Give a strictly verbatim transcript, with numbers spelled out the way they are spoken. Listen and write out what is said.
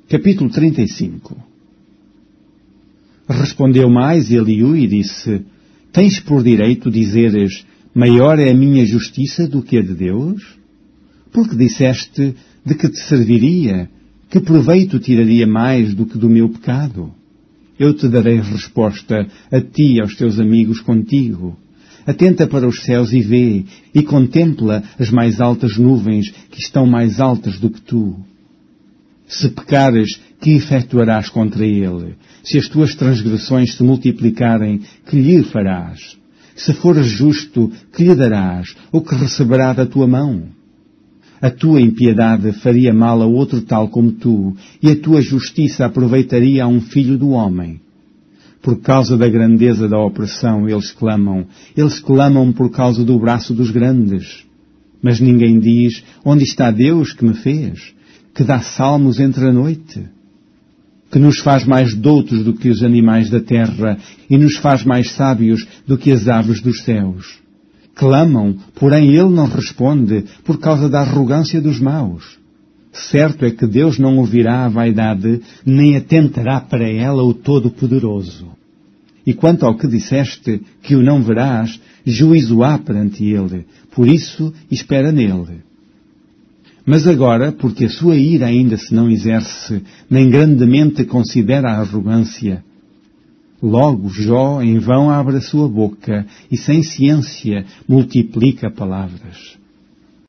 Capítulo trinta e cinco. Respondeu mais Eliú e disse: Tens por direito dizeres: maior é a minha justiça do que a de Deus? Porque disseste: de que te serviria? Que proveito tiraria mais do que do meu pecado? Eu te darei resposta a ti e aos teus amigos contigo. Atenta para os céus e vê, e contempla as mais altas nuvens que estão mais altas do que tu. Se pecares, que efetuarás contra ele? Se as tuas transgressões se multiplicarem, que lhe farás? Se fores justo, que lhe darás, ou que receberá da tua mão? A tua impiedade faria mal a outro tal como tu, e a tua justiça aproveitaria a um filho do homem. Por causa da grandeza da opressão eles clamam, eles clamam por causa do braço dos grandes. Mas ninguém diz: onde está Deus que me fez? Que dá salmos entre a noite, que nos faz mais doutos do que os animais da terra e nos faz mais sábios do que as aves dos céus. Clamam, porém ele não responde, por causa da arrogância dos maus. Certo é que Deus não ouvirá a vaidade, nem atentará para ela o Todo-Poderoso. E quanto ao que disseste, que o não verás, juízo há perante ele, por isso espera nele. Mas agora, porque a sua ira ainda se não exerce, nem grandemente considera a arrogância, logo Jó em vão abre a sua boca e sem ciência multiplica palavras.